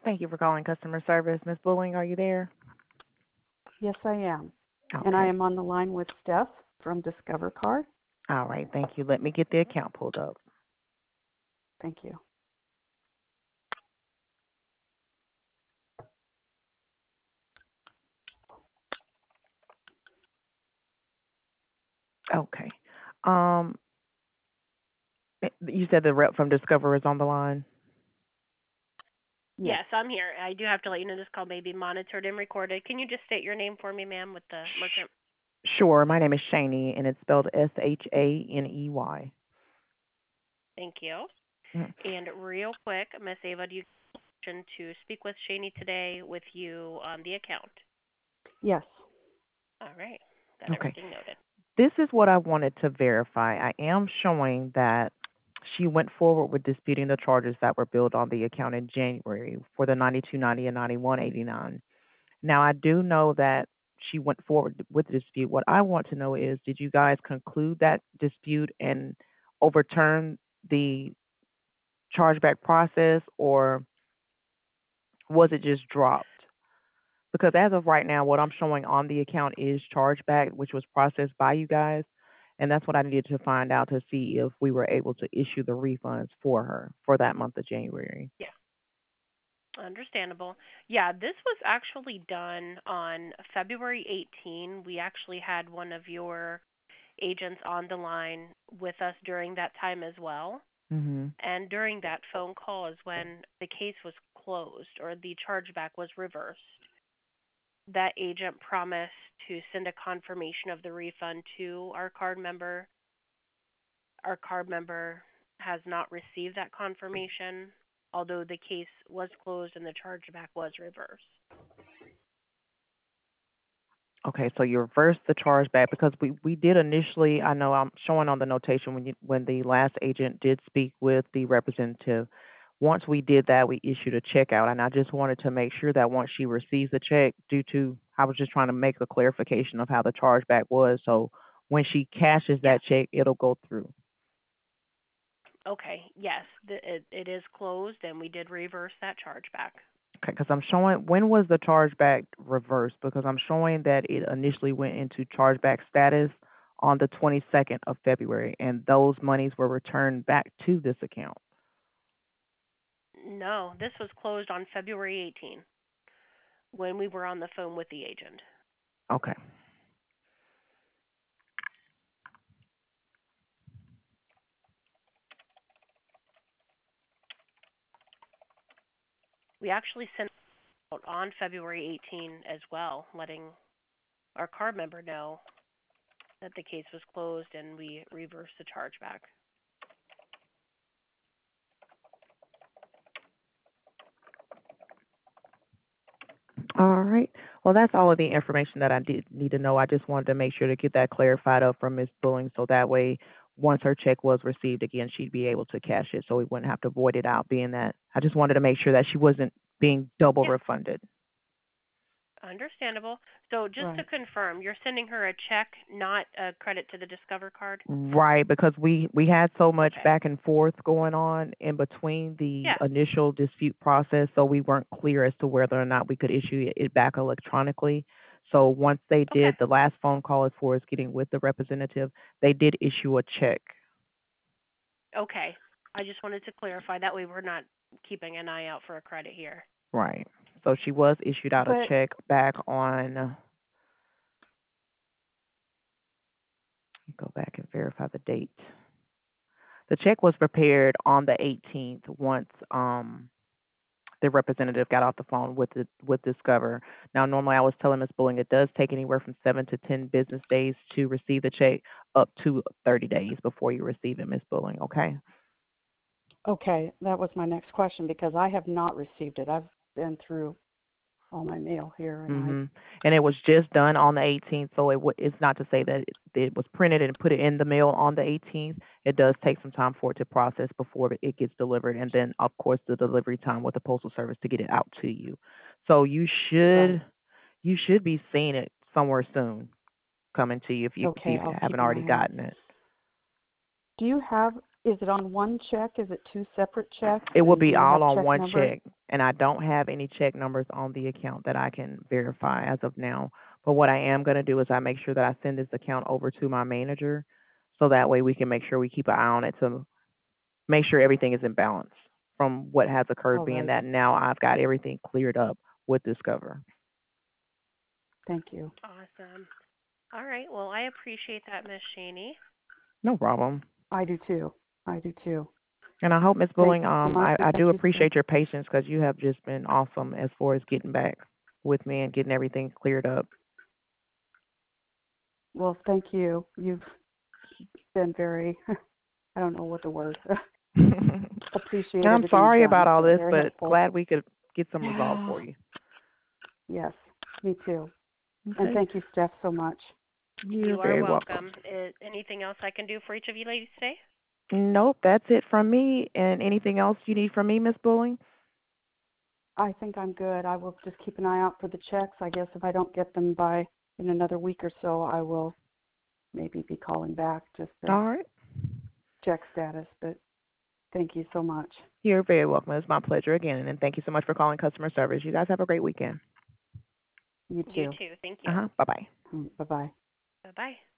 Thank you for calling customer service. Miss Bulling, are you there? Yes, I am. And I Okay. am on the line with Steph from Discover Card. All right. Thank you. Let me get the account pulled up. Thank you. Okay. Um, you said the rep from Discover is on the line? Yes. Yes, I'm here. I do have to let you know this call may be monitored and recorded. Can you just state your name for me, ma'am, with the merchant? Sure. My name is Shaney, and it's spelled Shaney. Thank you. Mhm. And real quick, Miss Ava, do you want to speak with Shani today with you on the account? Yes. All right. Got Okay. everything noted. This is what I wanted to verify. I am showing that she went forward with disputing the charges that were billed on the account in January for the 92.90 and 91.89. Now, I do know that she went forward with the dispute. What I want to know is, did you guys conclude that dispute and overturn the chargeback process, or was it just dropped? Because as of right now, what I'm showing on the account is chargeback, which was processed by you guys, and that's what I needed to find out to see if we were able to issue the refunds for her for that month of January. Yeah, understandable. Yeah, this was actually done on February 18. We actually had one of your agents on the line with us during that time as well. Mhm. And during that phone call is when the case was closed or the chargeback was reversed. That agent promised to send a confirmation of the refund to our card member. Our card member has not received that confirmation, although the case was closed and the chargeback was reversed. Okay, so you reversed the chargeback because we did initially. I know I'm showing on the notation when the last agent did speak with the representative. Once we did that, we issued a check out, and I just wanted to make sure that once she receives the check, due to I was just trying to make a clarification of how the chargeback was, so when she cashes Yeah. that check, it'll go through. Okay. Yes, it is closed and we did reverse that chargeback. Okay, because I'm showing when was the chargeback reversed? Because I'm showing that it initially went into chargeback status on the 22nd of February, and those monies were returned back to this account. No, this was closed on February 18 when we were on the phone with the agent. Okay. We actually sent out on February 18 as well, letting our card member know that the case was closed and we reversed the chargeback. All right. Well, that's all of the information that I did need to know. I just wanted to make sure to get that clarified up from Ms. Bulling, so that way, once her check was received again, she'd be able to cash it, so we wouldn't have to void it out. Being that I just wanted to make sure that she wasn't being double Yeah, refunded. understandable. So just to Right. confirm, you're sending her a check, not a credit to the Discover card? Right, because we had so much Okay. back and forth going on in between the Yeah. initial dispute process, so we weren't clear as to whether or not we could issue it back electronically. So once they Okay. did, the last phone call as far as getting with the representative, they did issue a check. Okay. I just wanted to clarify. That way we're not keeping an eye out for a credit here. Right. So she was issued out a But check back on, go back and verify the date. The check was prepared on the 18th once the representative got off the phone with Discover. Now, normally I was telling Ms. Bulling it does take anywhere from 7 to 10 business days to receive the check, up to 30 days before you receive it, Ms. Bulling. Okay. okay, that was my next question because I have not received it. I've been through all my mail here and And it was just done on the 18th, so it's not to say that it was printed and put it in the mail on the 18th. It does take some time for it to process before it gets delivered, and then of course the delivery time with the postal service to get it out to you. So right. you should be seeing it somewhere soon coming to you if Okay, you I'll haven't keep an already eye out. gotten it. Do you have is it on one check? Is it two separate checks It will and do be you have all on check one numbers? check, and I don't have any check numbers on the account that I can verify as of now. But what I am going to do is I make sure that I send this account over to my manager so that way we can make sure we keep an eye on it to make sure everything is in balance from what has occurred, All being right. that now I've got everything cleared up with Discover. Thank you. Awesome. All right. Well, I appreciate that, Miss Shaney. No problem. I do too. I do too. And I hope, Ms. Thank Bulling, you so much, I and do thank you so appreciate your patience because you have just been awesome as far as getting back with me and getting everything cleared up. well, thank you. You've been very I don't know what the word. Appreciate I'm everything sorry you've done. about all It's been this, very but helpful. glad we could get some resolve for you. Yes, me too. And Okay. thank you, Steph, so much. You're You are very welcome. Anything else I can do for each of you ladies today? Nope, that's it from me. And anything else you need from me, Miss Bulling? I think I'm good. I will just keep an eye out for the checks. I guess if I don't get them by in another week or so, I will maybe be calling back just to All right. check status. But thank you so much. You're very welcome. It's my pleasure again. And thank you so much for calling customer service. You guys have a great weekend. You You too. too. Thank you. Bye-bye. Bye-bye. Bye-bye.